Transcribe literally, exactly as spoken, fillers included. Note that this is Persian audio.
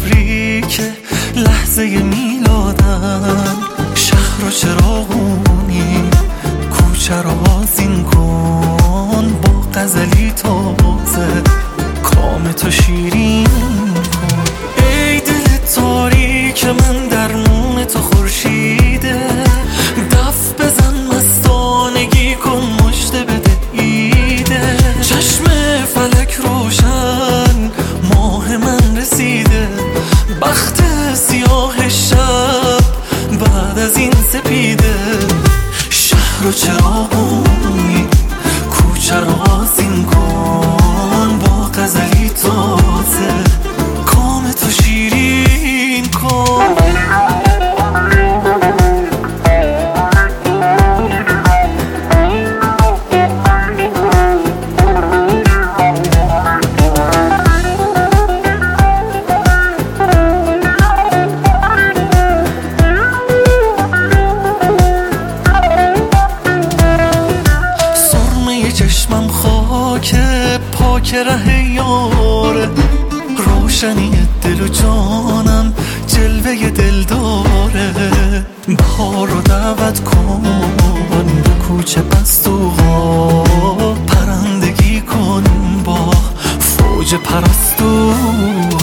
تبریک لحظه میلادم. شهر رو چراغونی، کوچه رو آذین کن با غزلی تازه، کام تو شیرین کن. ای دل تاریک من درمون تو خورشیده، دف بزن مستانگی کن مژده بده ایده. چشم فلک روشن ماه من رسیده، بخت سیاه شب بعد از این سپیده. شهر و چراغونی، کوچه رو آذین کن با غزلی تازه، کام تو شیرین کن. چشمم خاک پاک ره یاره، روشنی دل و جانم جلوه دل داره. بهار رو دعوت کن به کوچه پستوها، پرندگی کن با فوج پرستو.